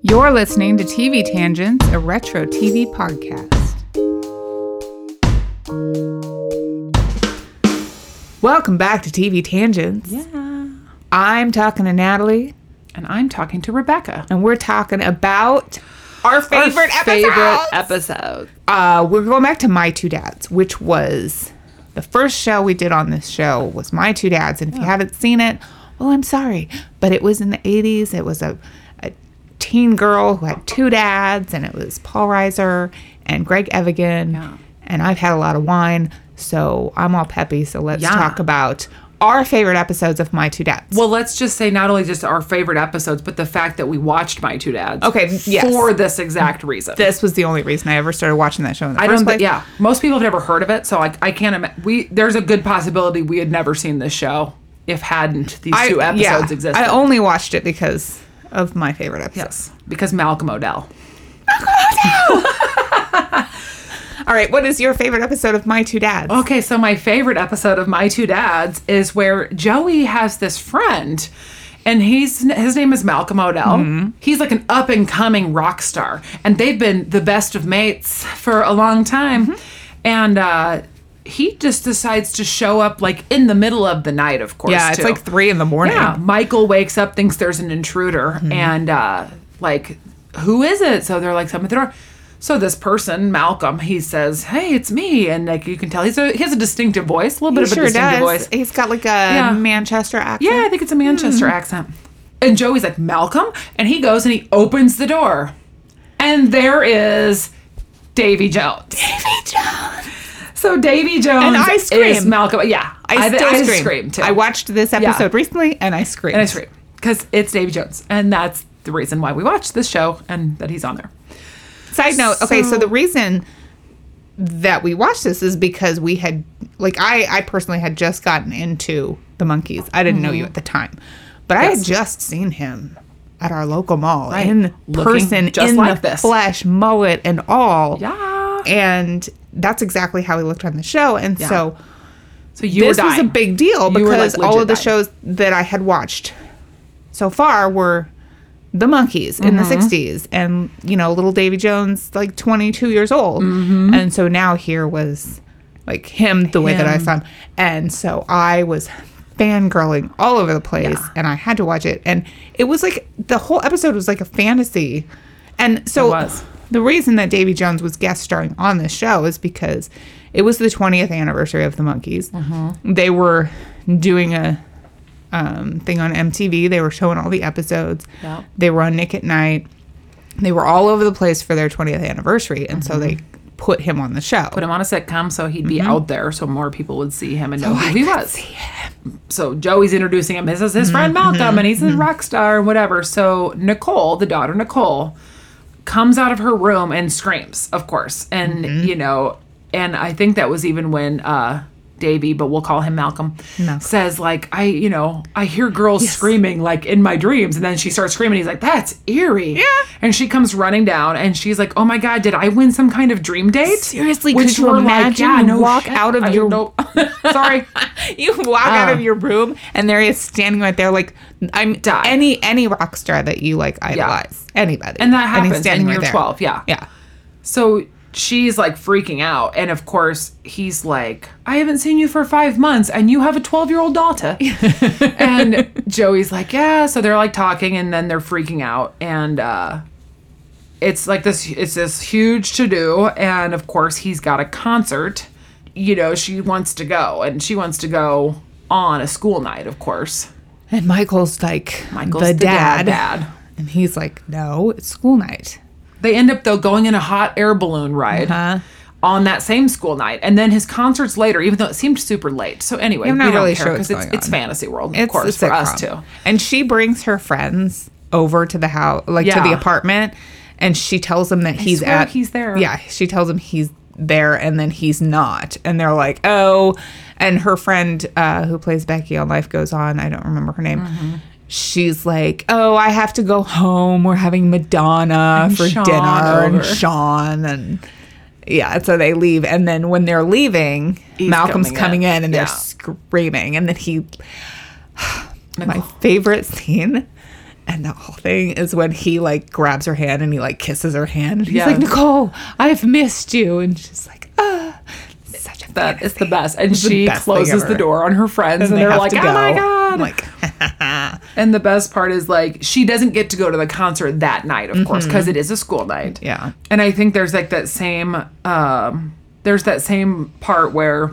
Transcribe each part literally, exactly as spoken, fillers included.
You're listening to T V Tangents, a retro T V podcast. Welcome back to T V Tangents. Yeah. I'm talking to Natalie. And I'm talking to Rebecca. And we're talking about our favorite Our episodes. favorite episode. Uh, we're going back to My Two Dads, which was the first show we did on this show was My Two Dads. And if yeah. you haven't seen it, well, I'm sorry. But it was in the eighties. It was a, a teen girl who had two dads. And it was Paul Reiser and Greg Evigan. Yeah. And I've had a lot of wine, so I'm all peppy. So let's yeah. talk about our favorite episodes of My Two Dads. Well, let's just say not only just our favorite episodes, but the fact that we watched My Two Dads. Okay, yes. For this exact reason. This was the only reason I ever started watching that show in the I first don't, place. Yeah, most people have never heard of it, so I, I can't imagine. We there's a good possibility we had never seen this show if hadn't these I, two episodes yeah, existed. I only watched it because of my favorite episode. Yes, because Malcolm O'Dell. Malcolm O'Dell! All right, what is your favorite episode of My Two Dads? Okay, so my favorite episode of My Two Dads is where Joey has this friend, and he's his name is Malcolm O'Dell. Mm-hmm. He's like an up-and-coming rock star, and they've been the best of mates for a long time. Mm-hmm. And uh, he just decides to show up like in the middle of the night, of course. Yeah, it's too. like three in the morning. Yeah, Michael wakes up, thinks there's an intruder, mm-hmm. and uh, like, who is it? So they're like, someone at the door. So this person, Malcolm, he says, "Hey, it's me," and like you can tell, he's a, he has a distinctive voice, a little bit he of a sure distinctive does. voice. He's got like a yeah. Manchester accent. Yeah, I think it's a Manchester mm. accent. And Joey's like, "Malcolm," and he goes and he opens the door, and there is Davy Jones. Davy Jones. So Davy Jones and I scream. is Malcolm. Yeah, I, I still I scream. scream too. I watched this episode yeah. recently, and I screamed. And I scream because it's Davy Jones, and that's the reason why we watched this show and that he's on there. Side note, okay, so, so the reason that we watched this is because we had, like, I, I personally had just gotten into the Monkees. I didn't mm-hmm. know you at the time. But yes. I had just seen him at our local mall right. in Looking person, just in like the this. flesh, mullet, and all. Yeah. And that's exactly how he looked on the show. And yeah. so, so you this were was a big deal you because like all of the dying. shows that I had watched so far were the Monkees in mm-hmm. the sixties, and you know, little Davy Jones, like twenty-two years old, mm-hmm. and so now here was like him the way him. that I saw him, and so I was fangirling all over the place, yeah. and I had to watch it, and it was like the whole episode was like a fantasy, and so it was. The reason that Davy Jones was guest starring on this show is because it was the twentieth anniversary of the Monkees. Mm-hmm. They were doing a Um, thing on M T V. They were showing all the episodes. Yep. They were on Nick at Night. They were all over the place for their twentieth anniversary, and mm-hmm. so they put him on the show. Put him on a sitcom so he'd be mm-hmm. out there, so more people would see him and know so who I he was. See him. So Joey's introducing him. This is his mm-hmm. friend Malcolm, mm-hmm. and he's a mm-hmm. rock star and whatever. So Nicole, the daughter Nicole, comes out of her room and screams, of course, and mm-hmm. you know, and I think that was even when. Uh, Davy, but we'll call him Malcolm, no. says like, I, you know, I hear girls yes. screaming like in my dreams. And then she starts screaming. He's like, that's eerie. Yeah. And she comes running down and she's like, oh my God, did I win some kind of dream date? Seriously, Which could you imagine like, yeah, no walk shit. out of I, your... No. Sorry. You walk uh, out of your room and there he is standing right there like, I'm die. any any rock star that you like idolize. Yeah. Anybody. And that happens and standing in right year twelve. Yeah. Yeah. So she's like freaking out, and of course he's like, I haven't seen you for five months and you have a twelve year old daughter. And Joey's like, yeah. So they're like talking, and then they're freaking out, and uh it's like this it's this huge to do, and of course he's got a concert. You know, she wants to go, and she wants to go on a school night, of course. And Michael's like Michael's the, the dad, dad, dad. And he's like, no, it's school night. They end up, though, going in a hot air balloon ride uh-huh. on that same school night. And then his concert's later, even though it seemed super late. So anyway, I'm not we don't really care sure because what's it's, going it's on. fantasy world, It's of course, for us, too. And she brings her friends over to the house, like yeah. to the apartment, and she tells them that I he's swear at... he's there. Yeah, she tells them he's there, and then he's not. And they're like, oh... And her friend uh, who plays Becky on Life Goes On, I don't remember her name, mm-hmm. she's like, oh, I have to go home. We're having Madonna and for Sean dinner over. and Sean. And yeah, so they leave. And then when they're leaving, He's Malcolm's coming, coming in, in and yeah. they're screaming. And then he, my favorite scene And the whole thing is when he like grabs her hand and he like kisses her hand. And he's Yeah. like, Nicole, I've missed you. And she's like, ah, such a That is fantasy. the best. And It's the she best thing closes ever. the door on her friends, and, they they're have like, to "Oh go. my god!" I'm like, and the best part is like she doesn't get to go to the concert that night, of course, because it is a school night. yeah. And I think there's like that same, um, there's that same part where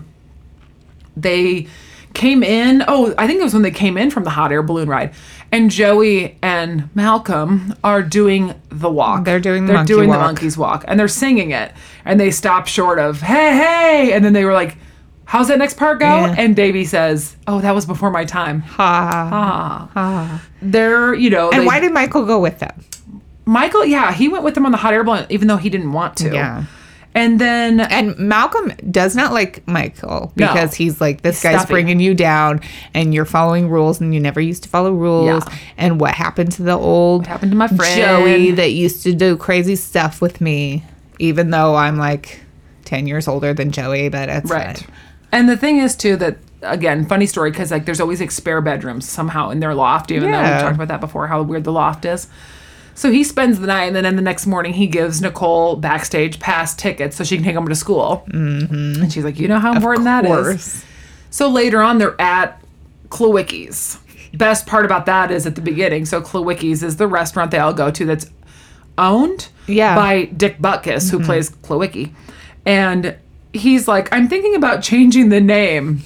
they came in. Oh, I think it was when they came in from the hot air balloon ride, and Joey and Malcolm are doing the walk. They're doing the they're monkey doing walk. the monkeys walk, and they're singing it, and they stop short of "Hey, hey," and then they were like, "How's that next part go?" Yeah. And Davey says, "Oh, that was before my time." Ha. Ah, ha. they're you know. And they- why did Michael go with them? Michael? Yeah, he went with them on the hot air balloon, even though he didn't want to. Yeah. And then And Malcolm does not like Michael No. because he's like, this He's guy's stuffy. bringing you down and you're following rules and you never used to follow rules. Yeah. And what happened to the old What happened to my friend? Joey that used to do crazy stuff with me, even though I'm like ten years older than Joey, but it's right. fine. And the thing is too that again, funny story because like there's always like spare bedrooms somehow in their loft, even though Yeah. we talked about that before, how weird the loft is. So he spends the night, and then in the next morning he gives Nicole backstage pass tickets so she can take him to school. Mm-hmm. And she's like, "You know how important that is." course. So later on, they're at Klawicki's. Best part about that is at the beginning. So Klawicki's is the restaurant they all go to that's owned Yeah. by Dick Butkus, who plays Klawicki. And he's like, "I'm thinking about changing the name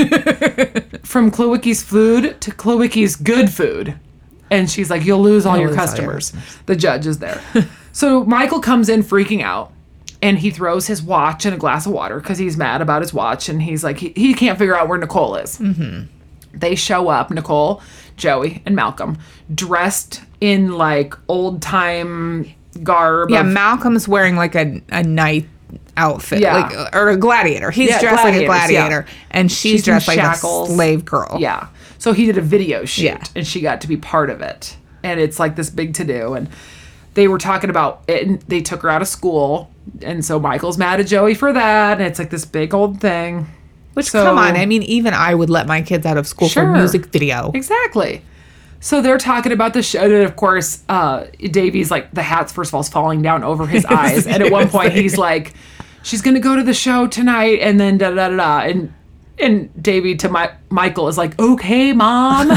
from Klawicki's Food to Klawicki's Good Food." And she's like, "You'll lose all You'll your lose all your customers." The judge is there. So Michael comes in freaking out. And he throws his watch and a glass of water because he's mad about his watch. And he's like, he, he can't figure out where Nicole is. Mm-hmm. They show up, Nicole, Joey, and Malcolm, dressed in like old time garb. Yeah, of- Malcolm's wearing like a, a knight outfit, Yeah. like or a gladiator. He's Yeah, dressed like a gladiators, yeah. gladiator, and she's, She's in dressed like shackles. a slave girl. Yeah. So he did a video shoot Yeah. and she got to be part of it. And it's like this big to do. And they were talking about it and they took her out of school. And so Michael's mad at Joey for that. And it's like this big old thing. Which, So- come on, I mean, even I would let my kids out of school for Sure. a music video. Exactly. So they're talking about the show, and of course, uh, Davey's like the hat's first of all is falling down over his eyes, and at one point he's like, "She's gonna go to the show tonight," and then da da da da, and and Davey to my Michael is like, "Okay, mom,"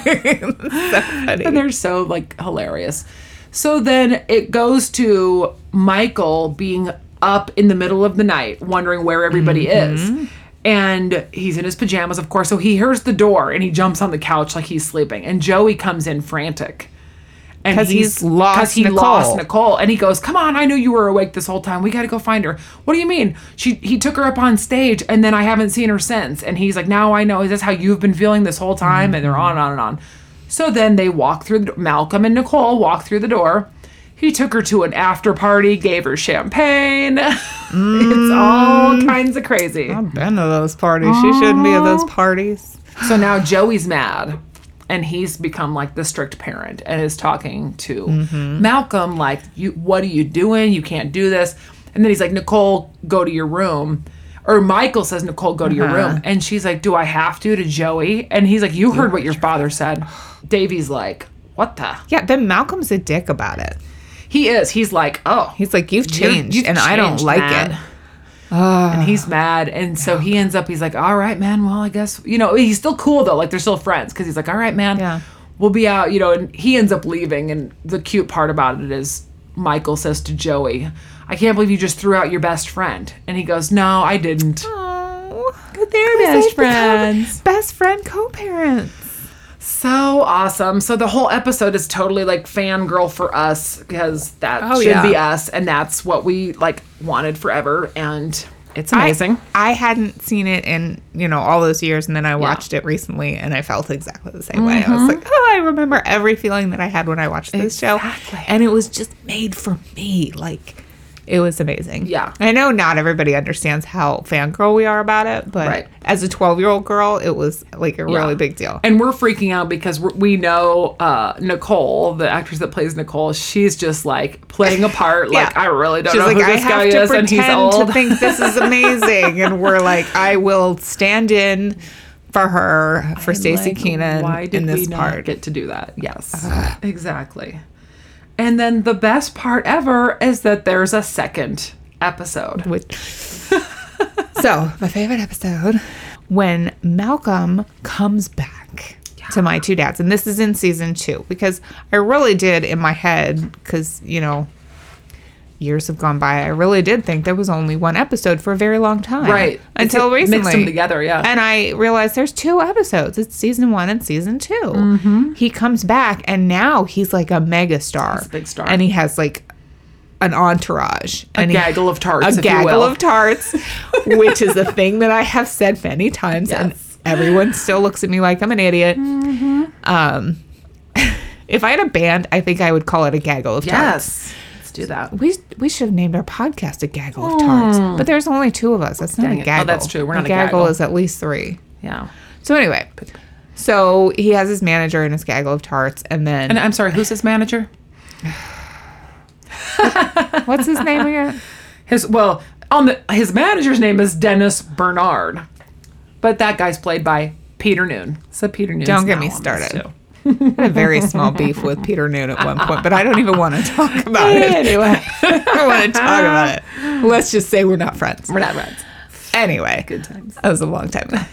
Funny. and they're so like hilarious. So then it goes to Michael being up in the middle of the night, wondering where everybody is. And he's in his pajamas, of course. So he hears the door and he jumps on the couch like he's sleeping. And Joey comes in frantic. And 'Cause he's lost 'cause he Nicole. lost Nicole. And he goes, "Come on, I knew you were awake this whole time. We got to go find her." "What do you mean?" She he took her up on stage and then I haven't seen her since. And he's like, "Now I know. Is this how you've been feeling this whole time?" And they're on and on and on. So then they walk through the Malcolm and Nicole walk through the door. He took her to an after party, gave her champagne. It's all kinds of crazy. I've been to those parties. She shouldn't be at those parties. So now Joey's mad and he's become like the strict parent and is talking to Malcolm like, "You what are you doing? You can't do this." And then he's like, "Nicole, go to your room." Or Michael says, "Nicole, go to your Uh-huh. room." And she's like, "Do I have to?" to Joey. And he's like, "You heard what your father said." Davey's like, "What the?" Yeah, then Malcolm's a dick about it. He is. He's like, "Oh, He's like, you've You're- changed, you've and I don't changed, like man." it. And he's mad. And so he ends up, he's like, "All right, man. Well, I guess," you know, he's still cool though. Like they're still friends because he's like, "All right, man. Yeah. We'll be out," you know, and he ends up leaving. And the cute part about it is Michael says to Joey, "I can't believe you just threw out your best friend." And he goes, "No, I didn't." Oh, They're best friends. Best friend co-parents. So awesome. So the whole episode is totally like fangirl for us because that Oh, should yeah. be us. And that's what we like wanted forever. And it's amazing. I, I hadn't seen it in, you know, all those years, and then I watched it recently, and I felt exactly the same way. I was like, oh, I remember every feeling that I had when I watched this Exactly. show. And it was just made for me. Like, it was amazing. Yeah. I know not everybody understands how fangirl we are about it, but Right. as a twelve-year-old girl, it was, like, a Yeah. really big deal. And we're freaking out because we're, we know uh, Nicole, the actress that plays Nicole, she's just like playing a part. Like, Yeah. I really don't She's know like, who I this guy have to is, and he's pretend old. to think this is amazing. And we're like, I will stand in for her, for Stacey Like, Keenan why did in this we not part. get to do that? Yes, exactly. And then the best part ever is that there's a second episode. Which, so, my favorite episode, when Malcolm comes back yeah. to My Two Dads. And this is in season two, because I really did in my head, because, you know, years have gone by, I really did think there was only one episode for a very long time. Right. Until it's, recently. Mixed them together, yeah. And I realized there's two episodes. It's season one and season two. Mm-hmm. He comes back, and now he's like a mega star. He's a big star. And he has like an entourage. A and gaggle he, of tarts, A if you gaggle will. of tarts, which is a thing that I have said many times. Yes. And everyone still looks at me like I'm an idiot. Mm-hmm. Um, if I had a band, I think I would call it a gaggle of tarts. Yes. Do that. We we should have named our podcast a gaggle of tarts, but there's only two of us. That's not Dang a it. gaggle. Oh, that's true. We're not a a gaggle. gaggle. Is at least three. Yeah. So anyway, so he has his manager and his gaggle of tarts, and then And I'm sorry, who's his manager? what's his name again? His well, on the his manager's name is Dennis Bernard, but that guy's played by Peter Noon. So Peter Noon. Don't get me started. I had a very small beef with Peter Noon at one point, but I don't even want to talk about it. Anyway, I don't want to talk about it. Let's just say we're not friends. we're not friends. Anyway, Good times. that was a long time ago.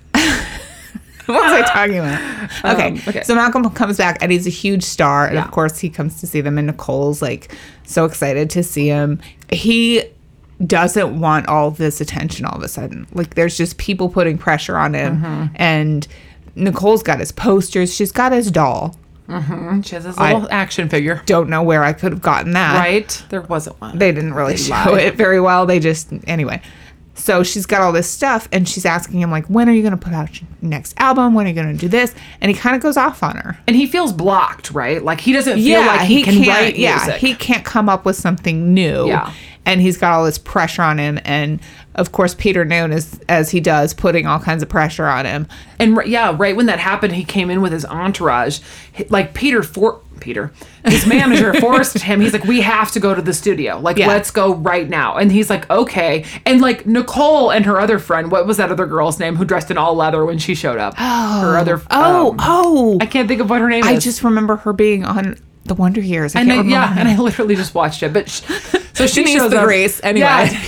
What was I talking about? Okay. Um, okay. So Malcolm comes back and he's a huge star. And Yeah. of course he comes to see them, and Nicole's like so excited to see him. He doesn't want all this attention all of a sudden. Like there's just people putting pressure on him. Mm-hmm. And Nicole's got his posters. She's got his doll. Mm-hmm. She has this little I- action figure. Don't know where I could have gotten that. Right? There wasn't one. They didn't really They show lied. it very well. They just, anyway. So she's got all this stuff, and she's asking him, like, when are you going to put out your next album? When are you going to do this? And he kind of goes off on her. And he feels blocked, right? Like he doesn't feel like he, can can't, write yeah, music. he can't come up with something new. Yeah. And he's got all this pressure on him. And, of course, Peter Noon, is, as he does, putting all kinds of pressure on him. And r- yeah, right when that happened, he came in with his entourage. H- Like Peter for Peter, his manager forced him. He's like, "We have to go to the studio. Like, Yeah. let's go right now." And he's like, "Okay." And like Nicole and her other friend, what was that other girl's name who dressed in all leather when she showed up? Oh. Her other. Oh, um, oh. I can't think of what her name I is. just remember her being on The Wonder Years. I And can't I, remember yeah, her and I name. literally just watched it. But sh- so she Denise shows the up. Grace, anyway.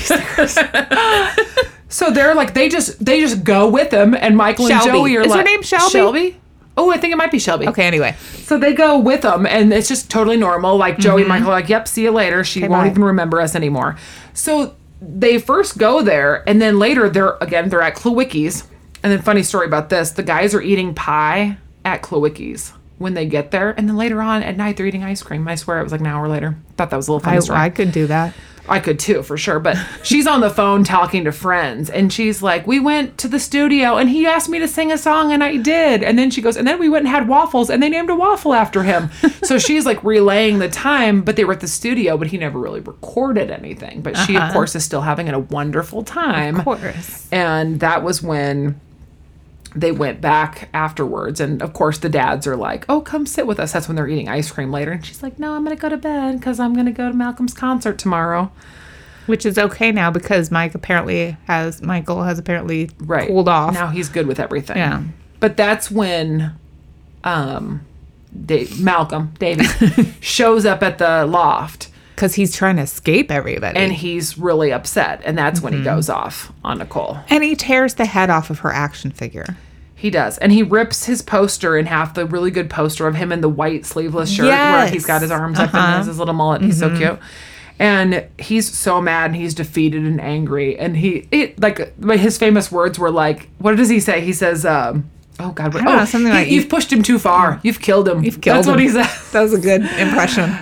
Yeah. So they're like they just they just go with him, and Michael Shelby. and Joey are Is her like name Shelby? Shelby. Oh, I think it might be Shelby. Okay, anyway. So they go with them, and it's just totally normal. Like Joey and Michael are like, "Yep, see you later." She Okay, won't bye. even remember us anymore. So they first go there, and then later they're again they're at Klawicki's. And then funny story about this: the guys are eating pie at Klawicki's when they get there, and then later on at night they're eating ice cream. I swear it was like an hour later. Thought that was a little funny I, story. I could do that. I could too, for sure. But she's on the phone talking to friends, and she's like, "We went to the studio, and he asked me to sing a song, and I did." And then she goes, "And then we went and had waffles, and they named a waffle after him." So she's like relaying the time, but they were at the studio, but he never really recorded anything. But she, of course, is still having a wonderful time. Of course. And that was when they went back afterwards. And of course, the dads are like, "Oh, come sit with us." That's when they're eating ice cream later. And she's like, "No, I'm going to go to bed because I'm going to go to Malcolm's concert tomorrow." Which is okay now because Mike apparently has, Michael has apparently Right. cooled off. Now he's good with everything. Yeah. But that's when um, Dave, Malcolm, Davey, shows up at the loft. Because he's trying to escape everybody. And he's really upset. And that's when he goes off on Nicole. And he tears the head off of her action figure. He does. And he rips his poster in half, the really good poster of him in the white sleeveless shirt where Yes. he's got his arms up Uh-huh. and has his little mullet. He's so cute. And he's so mad and he's defeated and angry. And he, it like, but his famous words were like, what does he say? He says, um, oh God, what, I don't oh, know, something he- like- you've pushed him too far. You've killed him. You've killed That's him. what he says. That was a good impression.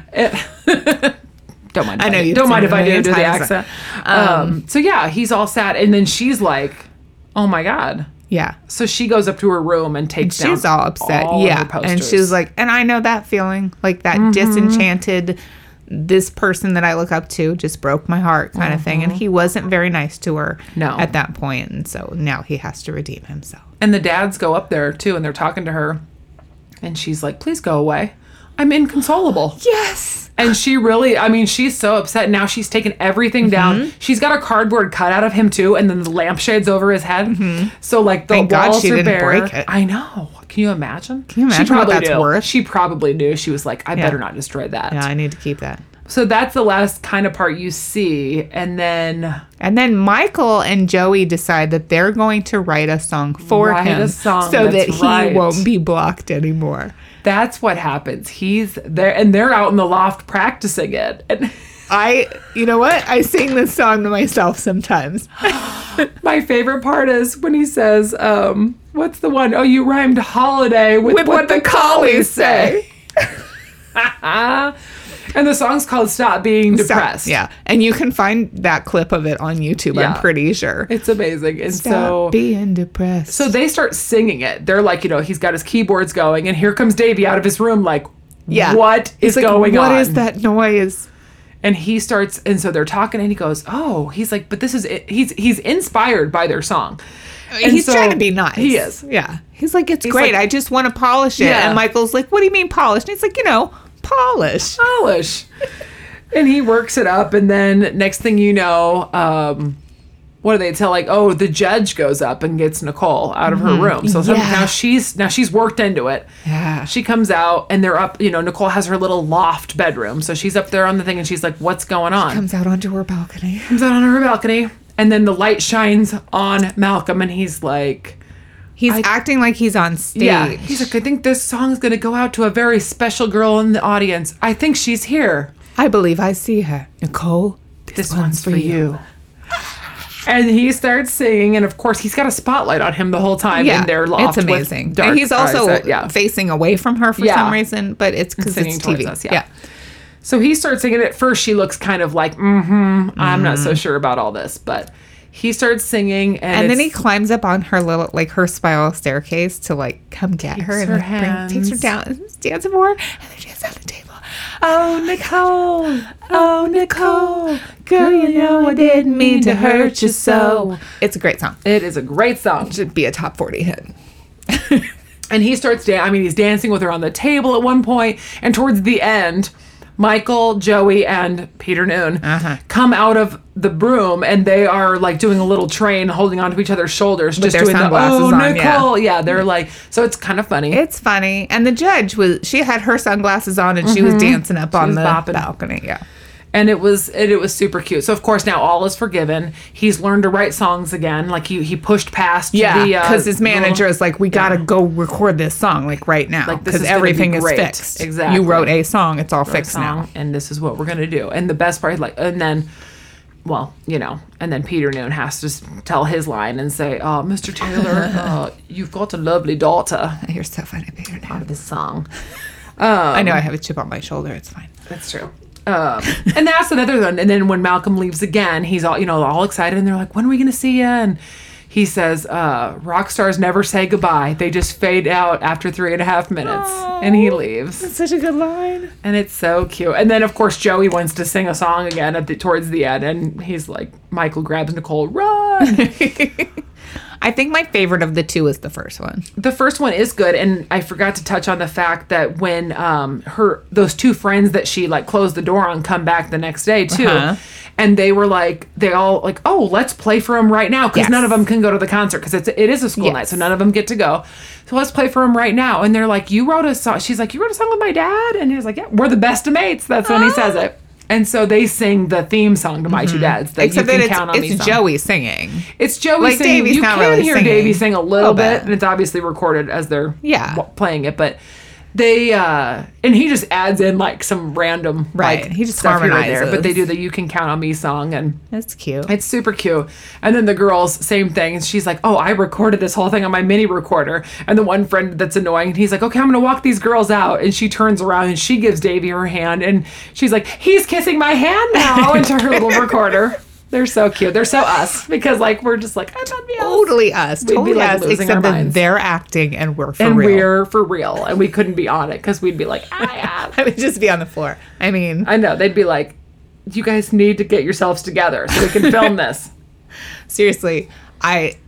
Don't mind. I if know I, you've don't seen mind it if a I do million do the times. accent. Um, so yeah, he's all sad, and then she's like, "Oh my God." Yeah. So she goes up to her room and takes down She's all upset. all yeah. her posters. And she was like, and I know that feeling, like that Mm-hmm. disenchanted, this person that I look up to just broke my heart kind of thing. And he wasn't very nice to her No. at that point. And so now he has to redeem himself. And the dads go up there too, and they're talking to her, and she's like, "Please go away. I'm inconsolable. Yes. And she really, I mean, she's so upset. Now she's taken everything down. Mm-hmm. She's got a cardboard cutout of him, too, and then the lampshades over his head. Mm-hmm. So, like, the Thank God walls she are didn't bare. break it. I know. Can you imagine? Can you imagine she probably what that's knew. worth? She probably knew. She was like, I Yeah. better not destroy that. Yeah, I need to keep that. So that's the last kind of part you see. And then... And then Michael and Joey decide that they're going to write a song for Write him a song, so that that's he right. won't be blocked anymore. That's what happens. He's there, and they're out in the loft practicing it. And I, you know what? I sing this song to myself sometimes. my favorite part is when he says, um, what's the one? Oh, you rhymed holiday with, With what the collies say. And the song's called Stop Being Depressed. Yeah. And you can find that clip of it on YouTube, Yeah. I'm pretty sure. It's amazing. And Stop so being depressed. so they start singing it. They're like, you know, he's got his keyboards going, and here comes Davey out of his room like, yeah. what is He's like, going What on? is that noise? And he starts, and so they're talking, and he goes, "Oh," he's like, "But this is it." He's he's inspired by their song. And He's so- trying to be nice. He is. Yeah. He's like, it's He's great. like- I just want to polish it. Yeah. And Michael's like, what do you mean polish? And he's like, you know, polish. Polish. And he works it up, and then next thing you know, um, what do they tell? Like, oh, the judge goes up and gets Nicole out of her room. So some- Yeah. now she's now she's worked into it. Yeah. She comes out, and they're up. You know, Nicole has her little loft bedroom, so she's up there on the thing, and she's like, "What's going on?" Comes out onto her balcony. Comes out on her balcony, and then the light shines on Malcolm, and he's like. He's acting like he's on stage. Yeah, he's like, I think this song's gonna go out to a very special girl in the audience. I think she's here. I believe I see her. Nicole, this, This one's for you. And he starts singing, and of course, he's got a spotlight on him the whole time Yeah, in their loft. it's with amazing. dark And he's also eyes that- yeah. facing away from her for Yeah. some reason, but it's because Singing it's T V. towards us, yeah. So he starts singing. At first, she looks kind of like, mm-hmm, I'm not so sure about all this, but he starts singing, and, And then he it's- climbs up on her little, like her spiral staircase to like come get her and her like, bring, takes her hands. down and dances for her, and then she gets on the table. Oh, Nicole, oh, Nicole, girl, you know I didn't mean to hurt you so. It's a great song. It is a great song. Should be a top forty hit. And he starts dancing. I mean, he's dancing with her on the table at one point, and towards the end, Michael, Joey, and Peter Noon Uh-huh. come out of the room, and they are like doing a little train, holding onto each other's shoulders, just their doing the sunglasses oh on, yeah. Nicole, yeah. They're like, so it's kind of funny. It's funny. And the judge was, she had her sunglasses on and she was dancing up on was the bopping. balcony. Yeah. And it was it, it was super cute. So of course now all is forgiven. He's learned to write songs again. Like he he pushed past Yeah, the uh, because his manager little- is like, we got to go record this song like right now Like, this because is gonna everything be is great. fixed. Exactly. You wrote a song, it's all fixed song, now. and this is what we're gonna do. And the best part, like, and then, well, you know, and then Peter Noon has to s- tell his line and say, "Oh, Mister Taylor, uh, you've got a lovely daughter." You're so funny, Peter. Out of this song. I know I have a chip on my shoulder. It's fine. That's true. Um, and that's another one. And then when Malcolm leaves again, he's all, you know, all excited, and they're like, "When are we going to see you?" And he says, uh, "Rock stars never say goodbye. They just fade out after three and a half minutes." And he leaves. That's such a good line. And it's so cute. And then, of course, Joey wants to sing a song again at the towards the end, and he's like, Michael grabs Nicole, run. I think my favorite of the two is the first one. The first one is good, and I forgot to touch on the fact that when um her those two friends that she like closed the door on come back the next day too, Uh-huh. and they were like they all like, oh, let's play for him right now, because Yes. none of them can go to the concert because it's it is a school Yes. night, so none of them get to go. So let's play for him right now. And they're like, you wrote a song. She's like, you wrote a song with my dad, and he's like, yeah, we're the best of mates. That's when he says it. And so they sing the theme song to My Two Dads. That Except you can that count on it's, me it's song. Joey singing. It's Joey Like, singing. Davey's You not can really hear singing. Davey sing a little Little bit, bit. and it's obviously recorded as they're Yeah. w- playing it. But they uh and he just adds in like some random Right. like, He just stuff here and there. harmonizes. But they do the "You Can Count on Me" song, and That's cute. it's super cute. And then the girls, same thing. And she's like, "Oh, I recorded this whole thing on my mini recorder." And the one friend that's annoying, and he's like, "Okay, I'm gonna walk these girls out." And she turns around and she gives Davey her hand, and she's like, "He's kissing my hand now," into her little recorder. They're so cute. They're so us, because like we're just like, I thought we us. Totally us. We'd be, Totally like, us. losing Except our that minds. they're acting and we're for and real. we're for real, and we couldn't be on it because we'd be like, ah, I would just be on the floor. I mean, I know they'd be like, you guys need to get yourselves together so we can film this. seriously, I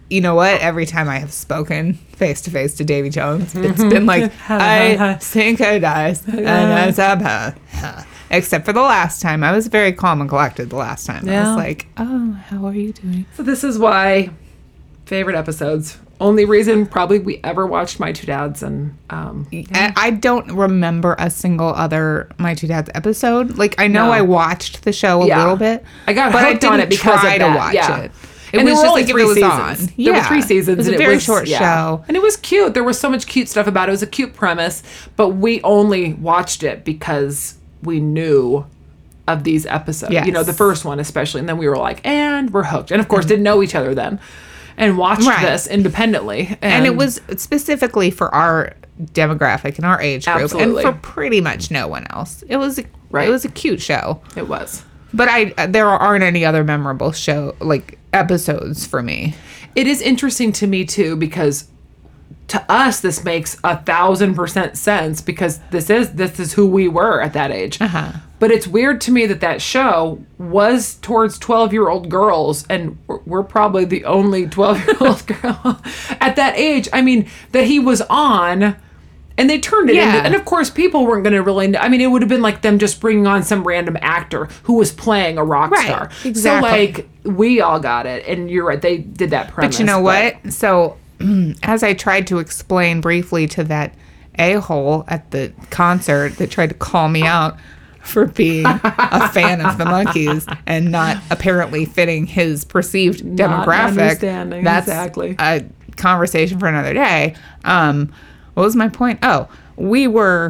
you know what? Every time I have spoken face to face to Davy Jones, it's been like, I think I dies. And I said, huh. Except for the last time. I was very calm and collected the last time. Yeah. I was like, oh, how are you doing? So this is why favorite episodes. Only reason probably we ever watched My Two Dads, and um I, I don't remember a single other My Two Dads episode. Like, I know No. I watched the show a Yeah. little bit. I got but hooked I on didn't it because try of to that. watch Yeah. it. It And was there were just only like if three it was seasons. on. There Yeah. were three seasons. It was a and very short yeah. show. And it was cute. There was so much cute stuff about it. It was a cute premise, but we only watched it because we knew of these episodes. Yes. You know, the first one especially. And then we were like, and we're hooked. And of course, didn't know each other then. And watched Right. this independently. And, And it was specifically for our demographic and our age group, Absolutely. and for pretty much no one else. It was a, Right. it was a cute show, It was. but I there aren't any other memorable show like episodes for me. It is interesting to me too, because to us this makes a thousand percent sense, because this is this is who we were at that age. Uh-huh. But it's weird to me that that show was towards twelve year old girls, and we're- we're probably the only twelve year old girl at that age. I mean, that he was on. And they turned it Yeah. into, and of course, people weren't going to really know. I mean, it would have been like them just bringing on some random actor who was playing a rock Right, star. exactly. So, like, we all got it, and you're right, they did that premise. But you know what? So, as I tried to explain briefly to that a-hole at the concert that tried to call me out for being a fan of the Monkees and not apparently fitting his perceived Not demographic, understanding, that's exactly. a conversation for another day. Um, what was my point? Oh, we were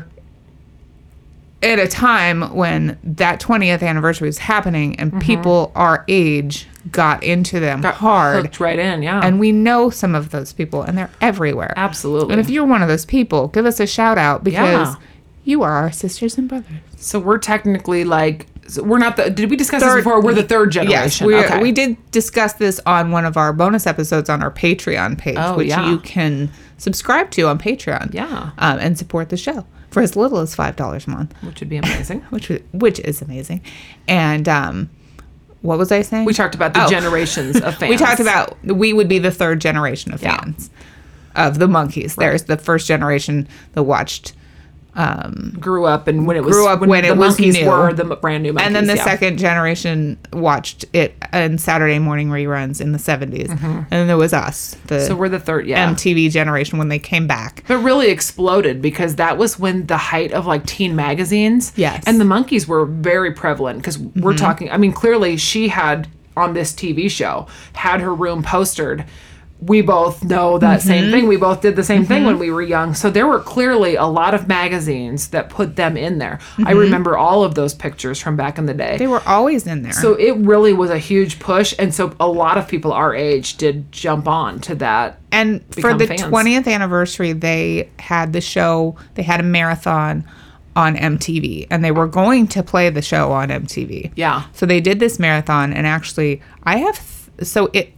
at a time when that twentieth anniversary was happening and people our age got into them Mm-hmm. Got hard. hooked right in, yeah. And we know some of those people, and they're everywhere. Absolutely. And if you're one of those people, give us a shout out, because Yeah. you are our sisters and brothers. So we're technically like, so we're not the, did we discuss Third- this before? We're the third Yes, generation. we okay. we did discuss this on one of our bonus episodes on our Patreon page, Oh, which yeah. you can subscribe to on Patreon. Yeah. Um, and support the show for as little as five dollars a month, Which would be amazing. which which is amazing. And um, what was I saying? We talked about the Oh. generations of fans. We talked about we would be the third generation of Yeah. fans of the Monkees. There's the first generation that watched, um, grew up and when it was grew up when the it was Monkees new. were the m- brand new Monkees. and then the yeah. second generation watched it in Saturday morning reruns in the seventies. And then there was us, the So we're the third, yeah. M T V generation, when they came back. But really exploded, because that was when the height of like teen magazines. Yes. And the Monkees were very prevalent, because we're talking, I mean, clearly she had on this T V show, had her room postered. We both know that same thing. We both did the same thing when we were young. So there were clearly a lot of magazines that put them in there. I remember all of those pictures from back in the day. They were always in there. So it really was a huge push. And so a lot of people our age did jump on to that. And for become the fans. twentieth anniversary, they had the show, they had a marathon on M T V, and they were going to play the show on M T V. Yeah. So they did this marathon, and actually, I have, th- so it,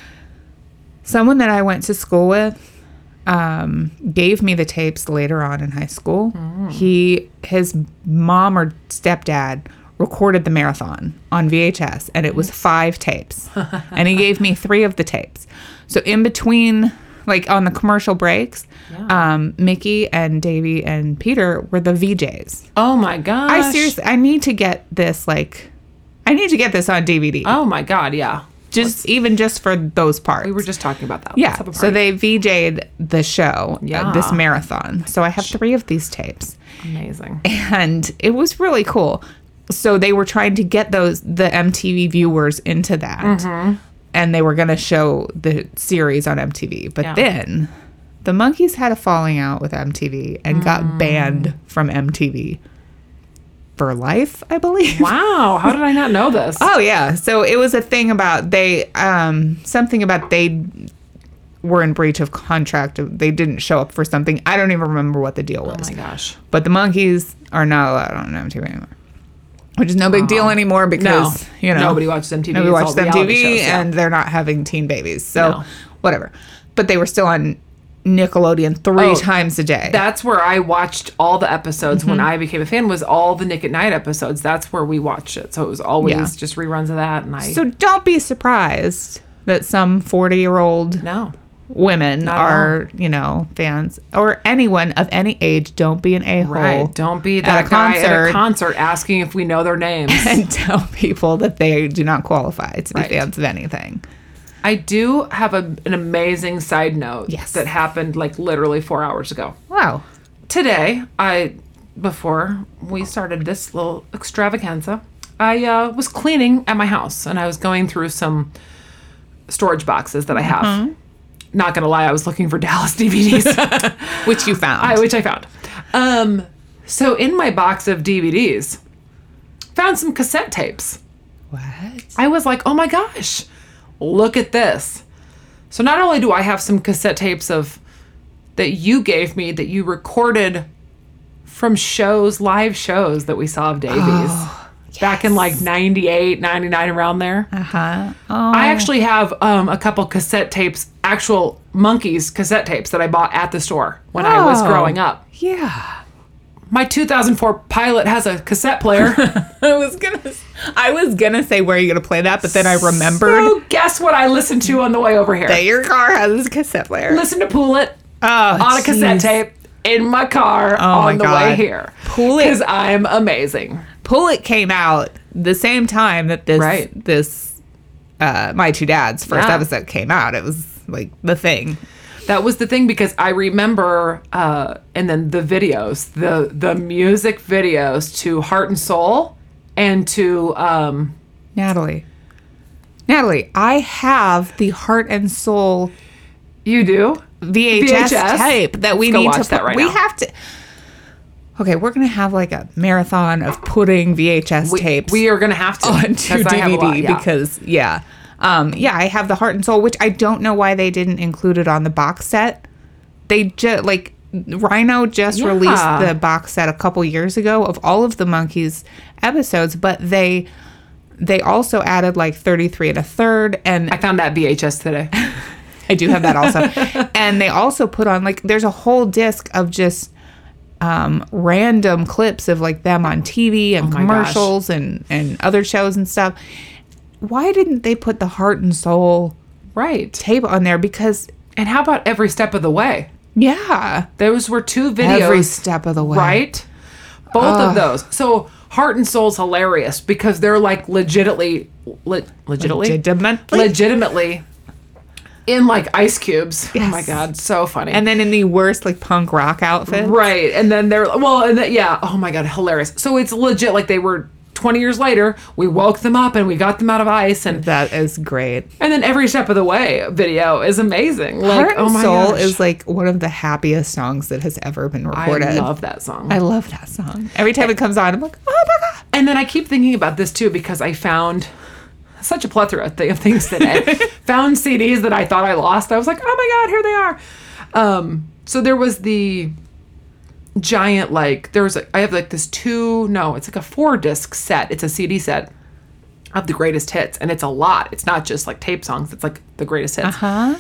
someone that I went to school with um, gave me the tapes later on in high school. He, his mom or stepdad recorded the marathon on V H S, and it was five tapes. And he gave me three of the tapes. So in between, like on the commercial breaks, um, Mickey and Davey and Peter were the V Js. Oh my gosh. I seriously, I need to get this, like, I need to get this on D V D. Oh my God, yeah. just even just for those parts. We were just talking about that. Let's yeah. have a So party. they V J'd the show, Yeah. uh, this marathon. So I have three of these tapes, Amazing. and it was really cool. So they were trying to get those the M T V viewers into that, Mm-hmm. and they were going to show the series on M T V. But Yeah. then the Monkees had a falling out with M T V and Mm. got banned from M T V for life, I believe. Wow. How did I not know this? Oh yeah. So it was a thing about they um something about they were in breach of contract. They didn't show up for something. I don't even remember what the deal Oh was. my gosh. But the Monkees are not allowed on M T V anymore. Which is no big deal anymore because, No. you know, Nobody watches M T V. nobody It's watches all M T reality V shows, yeah. and they're not having teen babies. So No. whatever. But they were still on Nickelodeon three Oh, times a day. That's where I watched all the episodes when Mm-hmm. I became a fan, was all the Nick at Night episodes. That's where we watched it. So it was always Yeah. just reruns of that. And I, So don't be surprised that some forty-year-old No. women Not at are, you know, fans. Or anyone of any age. Don't be an a-hole. Right. Don't be at that a guy at concert. a concert asking if we know their names. And tell people that they do not qualify to be Right. fans of anything. I do have a, an amazing side note Yes. that happened like literally four hours ago. Wow. Today, I before we started this little extravaganza, I uh, was cleaning at my house and I was going through some storage boxes that I have. Mm-hmm. Not gonna lie, I was looking for Dallas D V Ds, Which you found. I, which I found. Um, so in my box of D V Ds, found some cassette tapes. What? I was like, oh my gosh, look at this. So not only do I have some cassette tapes of that you gave me that you recorded from shows, live shows that we saw of Davies Oh, back in like ninety-eight, ninety-nine, around there. Uh-huh. Oh. I actually have um, a couple cassette tapes, actual Monkees cassette tapes that I bought at the store when I was Oh. growing up. Yeah. My two thousand four Pilot has a cassette player. I was gonna I was gonna say where are you gonna play that, but then I remembered So guess what I listened to on the way over here? that your car has a cassette player. Listen to Pool It Oh, on a cassette jeez. tape in my car Oh my on the way God. here. Pool It- Because I'm amazing. Pull It came out the same time that this Right. this uh My Two Dads first Yeah. episode came out. It was like the thing. That was the thing because I remember, uh, and then the videos, the the music videos to Heart and Soul and to um, Natalie. Natalie, I have the Heart and Soul You Do. V H S, V H S? tape that we Let's go need watch to that put- right we now. have to. Okay, we're gonna have like a marathon of putting V H S We, tapes we are going to have to. onto 'cause I D have a V D lot, yeah. because yeah, um, yeah, I have the Heart and Soul, which I don't know why they didn't include it on the box set. They just like Rhino just Yeah. released the box set a couple years ago of all of the Monkees episodes, but they they also added like thirty-three and a third and I found that V H S today. I do have that also. And they also put on like there's a whole disc of just um, random clips of like them on T V and Oh my commercials and, and other shows and stuff. Why didn't they put the Heart and Soul Right. tape on there? Because And how about Every Step of the Way? yeah, Those were two videos. every step of the way. Right? Both of those. So Heart and Soul's hilarious because they're like legitimately, le- legitimately, Legitimately. legitimately in like ice cubes. Oh my Yes. God, so funny. And then in the worst like punk rock outfit. right, and then they're well, and then, yeah. Oh my God, hilarious. So it's legit. Like they were twenty years later. We woke them up and we got them out of ice, and That is great. and then Every Step of the Way video is amazing. Like Heart and oh my Soul gosh. is like one of the happiest songs that has ever been I recorded. love that song. I love that song. Every time it comes on, I'm like, oh my God. And then I keep thinking about this too because I found such a plethora of, th- of things today. Found C Ds that I thought I lost. I was like, oh my God, here they are. Um, so there was the giant, like, there was, a, I have like this two, no, it's like a four disc set. It's a C D set of the greatest hits. And it's a lot. It's not just like tape songs. It's like the greatest hits. Huh?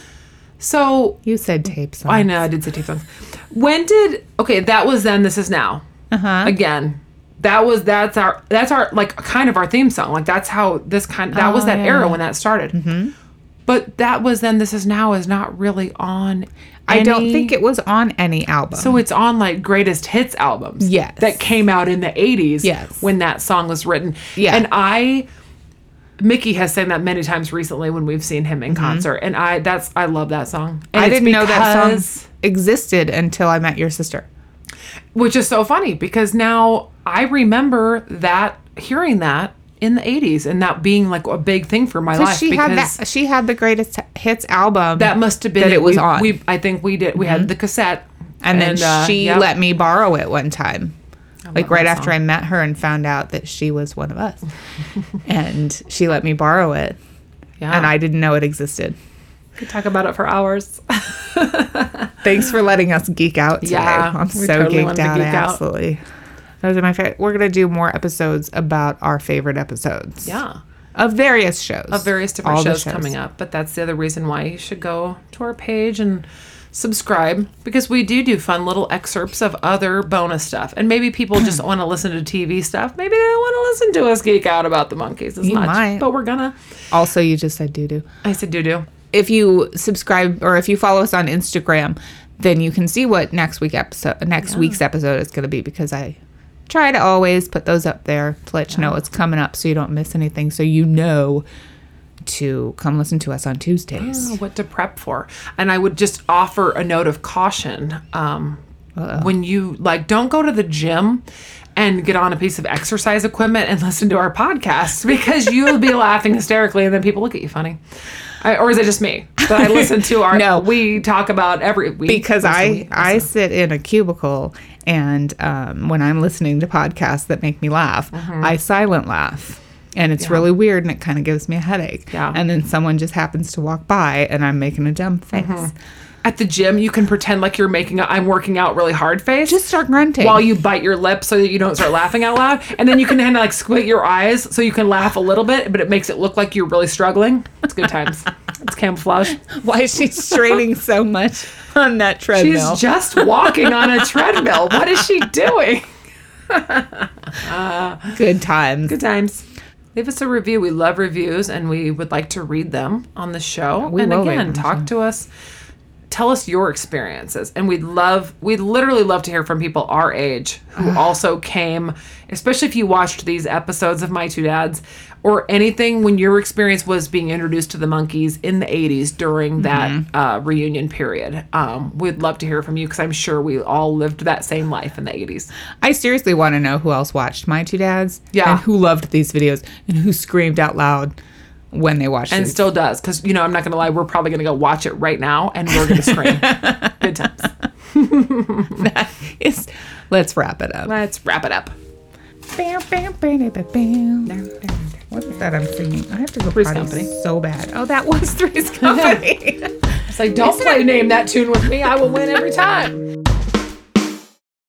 So You said tape song. I know, I did say tape songs. When did, okay, that was Then, This Is Now. Uh-huh. Again, that was that's our that's our like kind of our theme song. Like that's how this kind that was Oh, that yeah. era when that started. Mm-hmm. But that was Then, This Is Now is not really on. I don't any- think it was on any album. So it's on like greatest hits albums. Yes. That came out in the eighties. Yes. When that song was written. Yeah. And I. Mickey has sang that many times recently when we've seen him in concert, and I that's I love that song. And I it's didn't know that because- song existed until I met your sister. Which is so funny because now I remember that hearing that in the eighties and that being like a big thing for my life she because had that. She had the greatest hits album. that must have been that it was we, on. We I think we did. We had the cassette, and then uh, she yep. let me borrow it one time. Like love right that after song. I met her and found out that she was one of us. And she let me borrow it. Yeah. And I didn't know it existed. could talk about it for hours. Thanks for letting us geek out today. Yeah, I'm we so totally geeked wanted to out. geek out. Absolutely. Those are my favorite. We're going to do more episodes about our favorite episodes. Yeah. Of various shows. Of various different All the shows, coming up, but that's the other reason why you should go to our page and subscribe, because we do do fun little excerpts of other bonus stuff. And maybe people just want to listen to T V stuff. Maybe they don't want to listen to us geek out about the monkeys as You much. might. But we're gonna. Also, you just said doo-doo. I said doo-doo. If you subscribe or if you follow us on Instagram, then you can see what next week episode, next Yeah. week's episode is going to be, because I try to always put those up there to let you know it's coming up, so you don't miss anything, so you know to come listen to us on Tuesdays. Oh, what to prep for. And I would just offer a note of caution. Um, when you, like, don't go to the gym and get on a piece of exercise equipment and listen to our podcast, because you'll be laughing hysterically and then people look at you funny. I, or is it just me? But I listen to our, No. we talk about every week. Because once a I, week, I so. sit in a cubicle, and um, when I'm listening to podcasts that make me laugh, I silent laugh. And it's Yeah. really weird, and it kind of gives me a headache. Yeah. And then someone just happens to walk by, and I'm making a dumb face. At the gym, you can pretend like you're making a I'm working out really hard face. Just start grunting. while you bite your lip so that you don't start laughing out loud. And then you can kind of like squint your eyes so you can laugh a little bit, but it makes it look like you're really struggling. It's good times. It's camouflage. Why is she straining so much on that treadmill? She's just walking on a treadmill. What is she doing? Good times. Good times. Leave us a review. We love reviews, and we would like to read them on the show. We and will read again, them, talk so. to us. Tell us your experiences. And we'd love, we'd literally love to hear from people our age who also came, especially if you watched these episodes of My Two Dads or anything when your experience was being introduced to the monkeys in the eighties during that uh, reunion period. Um, we'd love to hear from you, because I'm sure we all lived that same life in the eighties. I seriously want to know who else watched My Two Dads. Yeah. And who loved these videos, and who screamed out loud when they watched And these. still does, because, you know, I'm not going to lie, we're probably going to go watch it right now, and we're going to scream. Good times. That is, let's wrap it up. Let's wrap it up. Bam, bam, bam, bam, bam. What is that I'm singing? I have to go Three's potty Company. so bad. Oh, that was Three's Company. It's like, don't play Name That Tune with me. I will win every time.